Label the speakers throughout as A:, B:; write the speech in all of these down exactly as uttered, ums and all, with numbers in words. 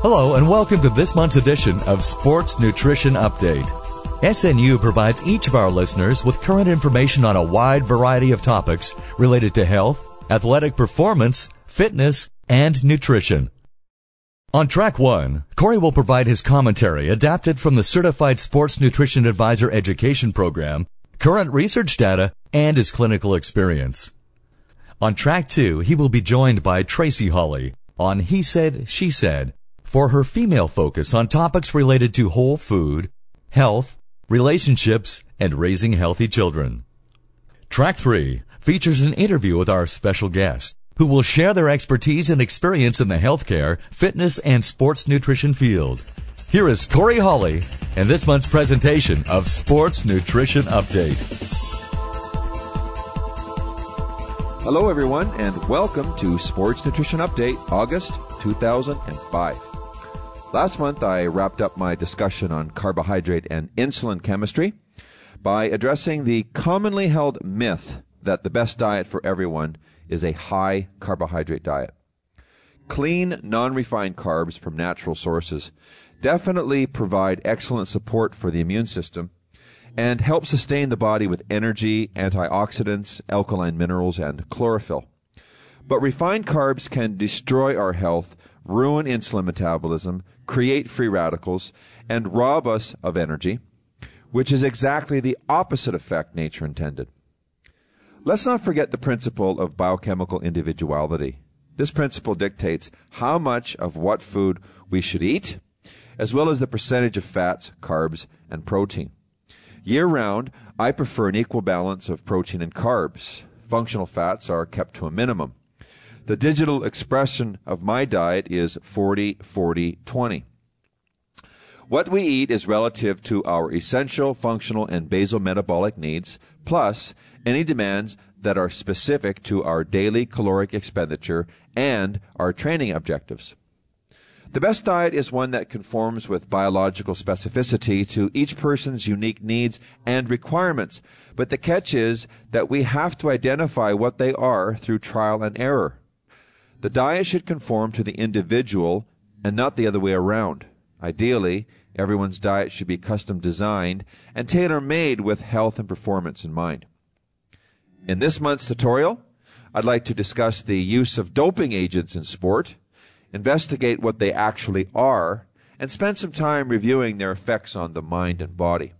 A: Hello and welcome to this month's edition of Sports Nutrition Update. S N U provides each of our listeners with current information on a wide variety of topics related to health, athletic performance, fitness, and nutrition. On track one, Corey will provide his commentary adapted from the Certified Sports Nutrition Advisor Education Program, current research data, and his clinical experience. On track two, he will be joined by Tracy Hawley on He Said, She Said for her female focus on topics related to whole food, health, relationships, and raising healthy children. Track three features an interview with our special guest, who will share their expertise and experience in the healthcare, fitness, and sports nutrition field. Here is Corey Hawley and this month's presentation of Sports Nutrition Update.
B: Hello, everyone, and welcome to Sports Nutrition Update, August two thousand five. Last month, I wrapped up my discussion on carbohydrate and insulin chemistry by addressing the commonly held myth that the best diet for everyone is a high carbohydrate diet. Clean, non-refined carbs from natural sources definitely provide excellent support for the immune system and help sustain the body with energy, antioxidants, alkaline minerals, and chlorophyll. But refined carbs can destroy our health, ruin insulin metabolism, create free radicals, and rob us of energy, which is exactly the opposite effect nature intended. Let's not forget the principle of biochemical individuality. This principle dictates how much of what food we should eat, as well as the percentage of fats, carbs, and protein. Year-round, I prefer an equal balance of protein and carbs. Functional fats are kept to a minimum. The digital expression of my diet is forty forty twenty. What we eat is relative to our essential, functional, and basal metabolic needs, plus any demands that are specific to our daily caloric expenditure and our training objectives. The best diet is one that conforms with biological specificity to each person's unique needs and requirements, but the catch is that we have to identify what they are through trial and error. The diet should conform to the individual and not the other way around. Ideally, everyone's diet should be custom designed and tailor-made with health and performance in mind. In this month's tutorial, I'd like to discuss the use of doping agents in sport, investigate what they actually are, and spend some time reviewing their effects on the mind and body.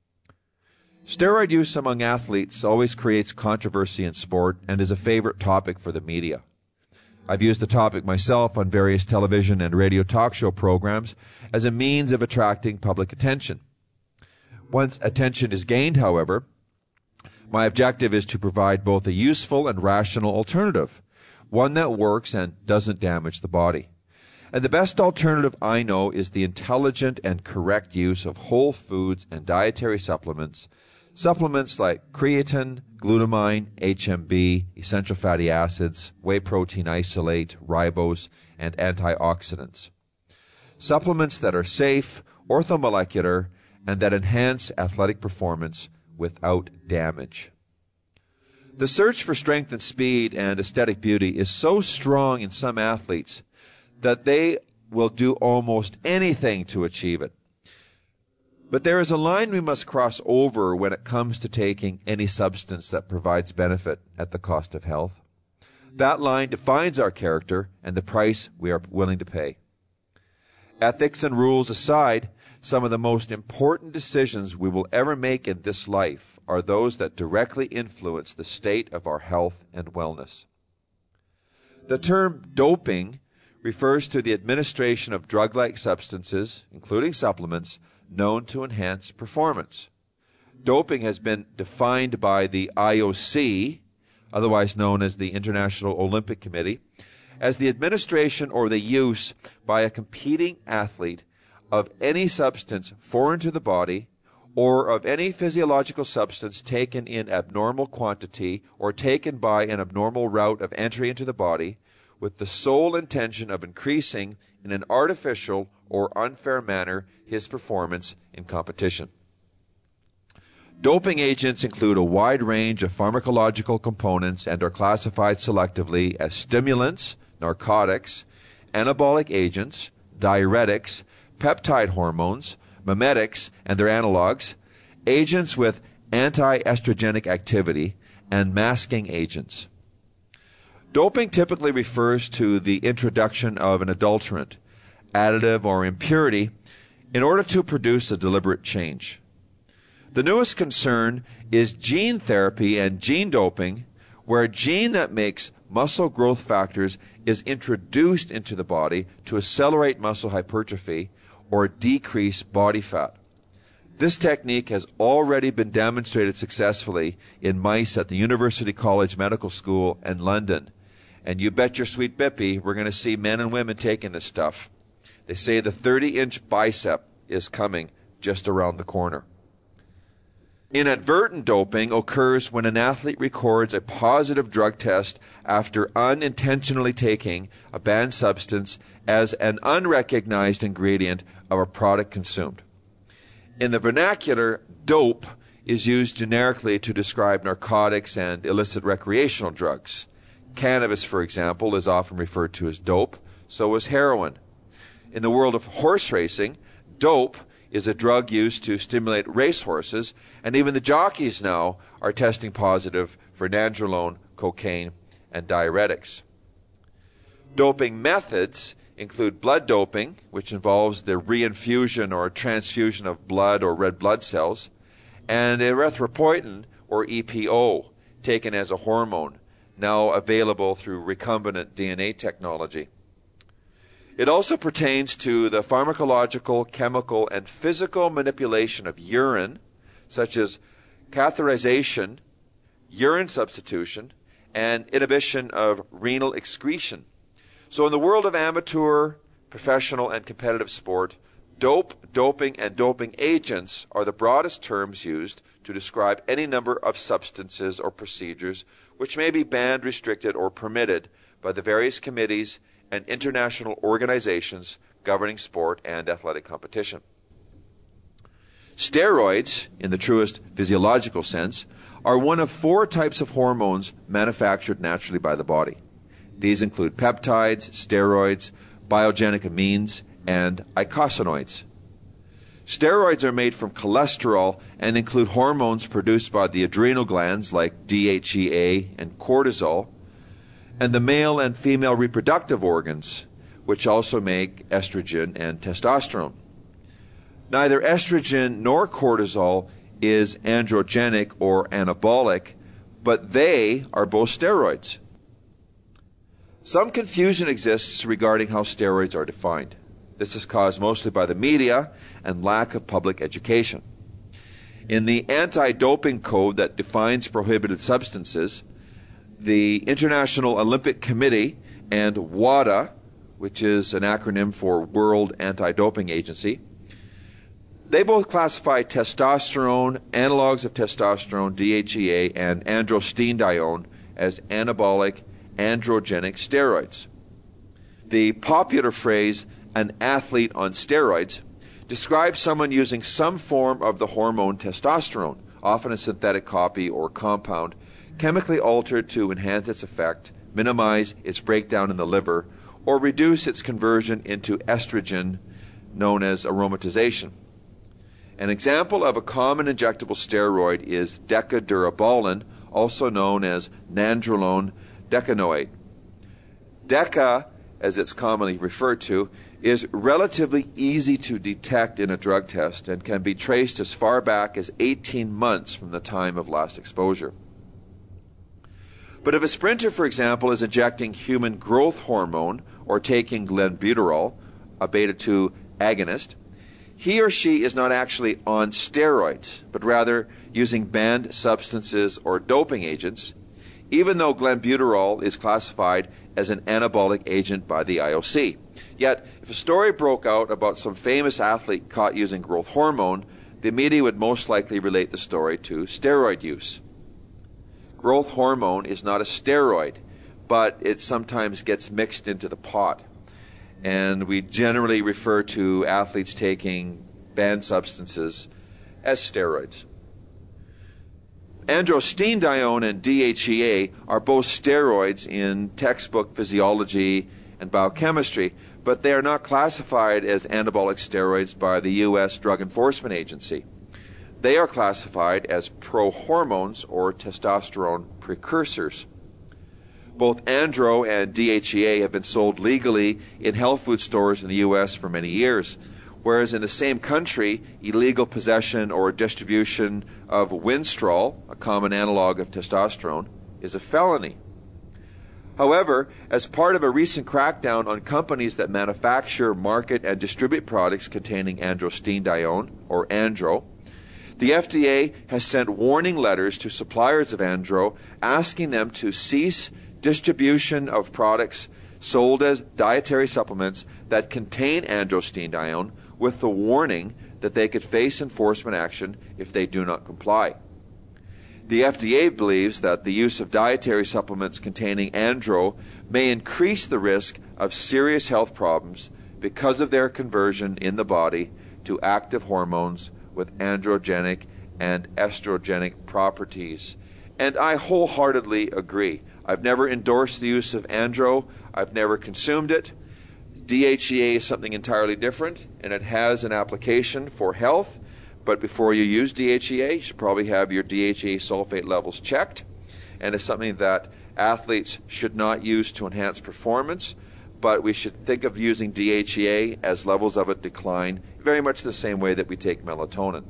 B: Steroid use among athletes always creates controversy in sport and is a favorite topic for the media. I've used the topic myself on various television and radio talk show programs as a means of attracting public attention. Once attention is gained, however, my objective is to provide both a useful and rational alternative, one that works and doesn't damage the body. And the best alternative I know is the intelligent and correct use of whole foods and dietary supplements, supplements like creatine, glutamine, H M B, essential fatty acids, whey protein isolate, ribose, and antioxidants. Supplements that are safe, orthomolecular, and that enhance athletic performance without damage. The search for strength and speed and aesthetic beauty is so strong in some athletes that they will do almost anything to achieve it. But there is a line we must cross over when it comes to taking any substance that provides benefit at the cost of health. That line defines our character and the price we are willing to pay. Ethics and rules aside, some of the most important decisions we will ever make in this life are those that directly influence the state of our health and wellness. The term doping refers to the administration of drug-like substances, including supplements, known to enhance performance. Doping has been defined by the I O C, otherwise known as the International Olympic Committee, as the administration or the use by a competing athlete of any substance foreign to the body or of any physiological substance taken in abnormal quantity or taken by an abnormal route of entry into the body with the sole intention of increasing in an artificial or unfair manner his performance in competition. Doping agents include a wide range of pharmacological components and are classified selectively as stimulants, narcotics, anabolic agents, diuretics, peptide hormones, mimetics and their analogs, agents with anti-estrogenic activity, and masking agents. Doping typically refers to the introduction of an adulterant, additive, or impurity in order to produce a deliberate change. The newest concern is gene therapy and gene doping, where a gene that makes muscle growth factors is introduced into the body to accelerate muscle hypertrophy or decrease body fat. This technique has already been demonstrated successfully in mice at the University College Medical School in London. And you bet your sweet bippy we're going to see men and women taking this stuff. They say the thirty-inch bicep is coming just around the corner. Inadvertent doping occurs when an athlete records a positive drug test after unintentionally taking a banned substance as an unrecognized ingredient of a product consumed. In the vernacular, dope is used generically to describe narcotics and illicit recreational drugs. Cannabis, for example, is often referred to as dope, so is heroin. In the world of horse racing, dope is a drug used to stimulate racehorses, and even the jockeys now are testing positive for nandrolone, cocaine, and diuretics. Doping methods include blood doping, which involves the reinfusion or transfusion of blood or red blood cells, and erythropoietin, or E P O, taken as a hormone, now available through recombinant D N A technology. It also pertains to the pharmacological, chemical, and physical manipulation of urine, such as catheterization, urine substitution, and inhibition of renal excretion. So in the world of amateur, professional, and competitive sport, dope, doping, and doping agents are the broadest terms used to describe any number of substances or procedures which may be banned, restricted, or permitted by the various committees and international organizations governing sport and athletic competition. Steroids, in the truest physiological sense, are one of four types of hormones manufactured naturally by the body. These include peptides, steroids, biogenic amines, and eicosanoids. Steroids are made from cholesterol and include hormones produced by the adrenal glands like D H E A and cortisol, and the male and female reproductive organs, which also make estrogen and testosterone. Neither estrogen nor cortisol is androgenic or anabolic, but they are both steroids. Some confusion exists regarding how steroids are defined. This is caused mostly by the media and lack of public education. In the anti-doping code that defines prohibited substances, the International Olympic Committee and WADA, which is an acronym for World Anti-Doping Agency, they both classify testosterone, analogs of testosterone, D H E A, and androstenedione as anabolic androgenic steroids. The popular phrase, an athlete on steroids, describes someone using some form of the hormone testosterone, often a synthetic copy or compound, chemically altered to enhance its effect, minimize its breakdown in the liver, or reduce its conversion into estrogen, known as aromatization. An example of a common injectable steroid is decadurabolin, also known as nandrolone decanoate. Deca, as it's commonly referred to, is relatively easy to detect in a drug test and can be traced as far back as eighteen months from the time of last exposure. But if a sprinter, for example, is injecting human growth hormone or taking glenbuterol, a beta two agonist, he or she is not actually on steroids, but rather using banned substances or doping agents, even though glenbuterol is classified as an anabolic agent by the I O C. Yet, if a story broke out about some famous athlete caught using growth hormone, the media would most likely relate the story to steroid use. Growth hormone is not a steroid, but it sometimes gets mixed into the pot. And we generally refer to athletes taking banned substances as steroids. Androstenedione and D H E A are both steroids in textbook physiology and biochemistry, but they are not classified as anabolic steroids by the U S Drug Enforcement Agency. They are classified as prohormones or testosterone precursors. Both Andro and D H E A have been sold legally in health food stores in the U S for many years, whereas in the same country, illegal possession or distribution of Winstrol, a common analog of testosterone, is a felony. However, as part of a recent crackdown on companies that manufacture, market, and distribute products containing androstenedione, or Andro, the F D A has sent warning letters to suppliers of Andro asking them to cease distribution of products sold as dietary supplements that contain androstenedione, with the warning that they could face enforcement action if they do not comply. The F D A believes that the use of dietary supplements containing Andro may increase the risk of serious health problems because of their conversion in the body to active hormones with androgenic and estrogenic properties. And I wholeheartedly agree. I've never endorsed the use of Andro. I've never consumed it. D H E A is something entirely different, and it has an application for health. But before you use D H E A, you should probably have your D H E A sulfate levels checked. And it's something that athletes should not use to enhance performance, but we should think of using D H E A as levels of it decline, very much the same way that we take melatonin.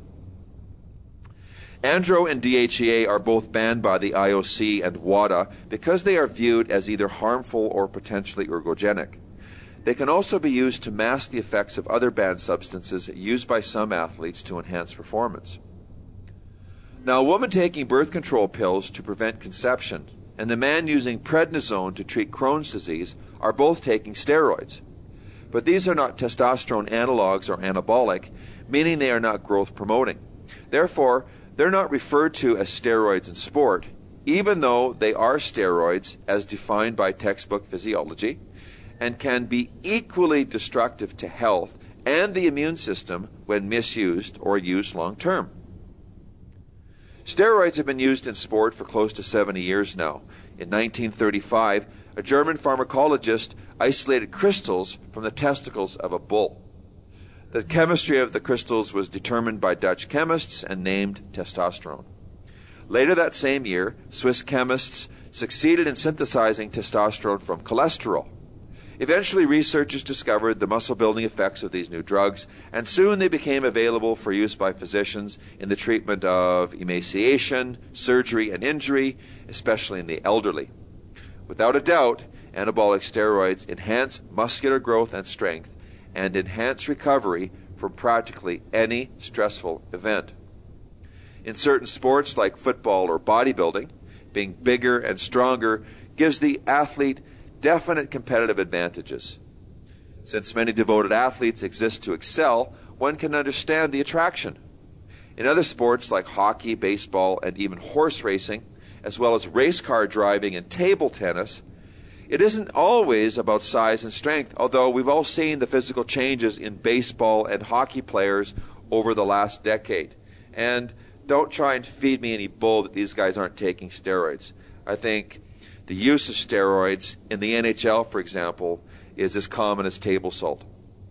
B: Andro and D H E A are both banned by the I O C and WADA because they are viewed as either harmful or potentially ergogenic. They can also be used to mask the effects of other banned substances used by some athletes to enhance performance. Now, a woman taking birth control pills to prevent conception and a man using prednisone to treat Crohn's disease are both taking steroids. But these are not testosterone analogs or anabolic, meaning they are not growth promoting. Therefore, they're not referred to as steroids in sport, even though they are steroids as defined by textbook physiology, and can be equally destructive to health and the immune system when misused or used long term. Steroids have been used in sport for close to seventy years now. In nineteen thirty-five, a German pharmacologist isolated crystals from the testicles of a bull. The chemistry of the crystals was determined by Dutch chemists and named testosterone. Later that same year, Swiss chemists succeeded in synthesizing testosterone from cholesterol. Eventually, researchers discovered the muscle-building effects of these new drugs, and soon they became available for use by physicians in the treatment of emaciation, surgery, and injury, especially in the elderly. Without a doubt, anabolic steroids enhance muscular growth and strength and enhance recovery from practically any stressful event. In certain sports like football or bodybuilding, being bigger and stronger gives the athlete definite competitive advantages. Since many devoted athletes exist to excel, one can understand the attraction. In other sports like hockey, baseball, and even horse racing, as well as race car driving and table tennis, it isn't always about size and strength, although we've all seen the physical changes in baseball and hockey players over the last decade. And don't try and feed me any bull that these guys aren't taking steroids. I think the use of steroids in the N H L, for example, is as common as table salt.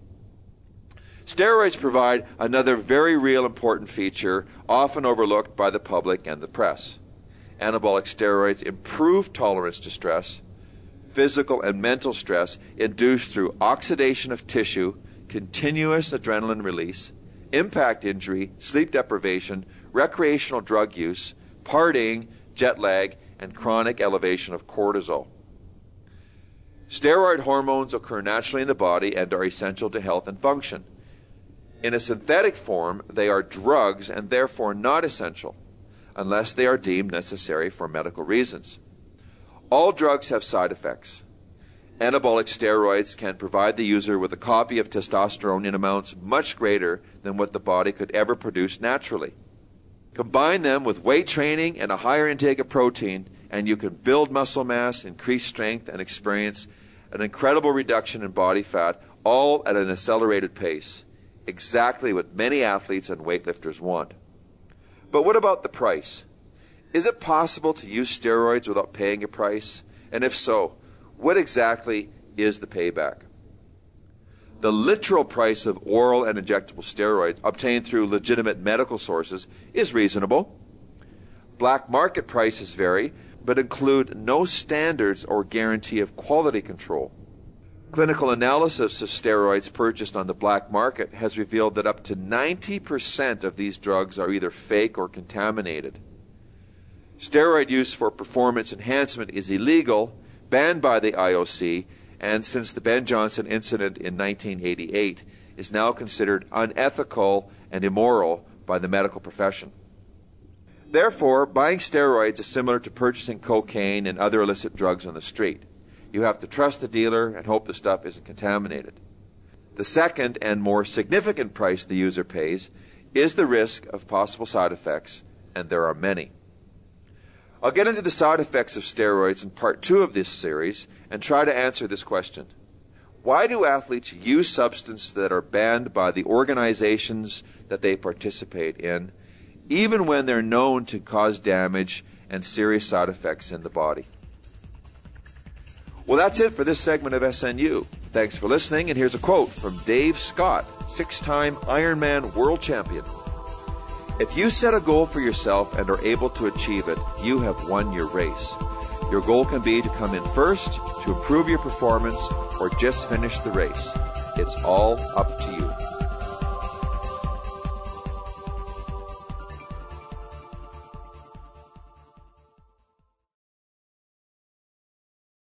B: Steroids provide another very real important feature, often overlooked by the public and the press. Anabolic steroids improve tolerance to stress, physical and mental stress induced through oxidation of tissue, continuous adrenaline release, impact injury, sleep deprivation, recreational drug use, partying, jet lag, and chronic elevation of cortisol. Steroid hormones occur naturally in the body and are essential to health and function. In a synthetic form, they are drugs and therefore not essential, unless they are deemed necessary for medical reasons. All drugs have side effects. Anabolic steroids can provide the user with a copy of testosterone in amounts much greater than what the body could ever produce naturally. Combine them with weight training and a higher intake of protein, and you can build muscle mass, increase strength, and experience an incredible reduction in body fat, all at an accelerated pace. Exactly what many athletes and weightlifters want. But what about the price? Is it possible to use steroids without paying a price? And if so, what exactly is the payback? The literal price of oral and injectable steroids obtained through legitimate medical sources is reasonable. Black market prices vary, but include no standards or guarantee of quality control. Clinical analysis of steroids purchased on the black market has revealed that up to ninety percent of these drugs are either fake or contaminated. Steroid use for performance enhancement is illegal, banned by the I O C, and since the Ben Johnson incident in nineteen eighty-eight, is now considered unethical and immoral by the medical profession. Therefore, buying steroids is similar to purchasing cocaine and other illicit drugs on the street. You have to trust the dealer and hope the stuff isn't contaminated. The second and more significant price the user pays is the risk of possible side effects, and there are many. I'll get into the side effects of steroids in part two of this series and try to answer this question. Why do athletes use substances that are banned by the organizations that they participate in, even when they're known to cause damage and serious side effects in the body? Well, that's it for this segment of S N U. Thanks for listening, and here's a quote from Dave Scott, six-time Ironman world champion. If you set a goal for yourself and are able to achieve it, you have won your race. Your goal can be to come in first, to improve your performance, or just finish the race. It's all up to you.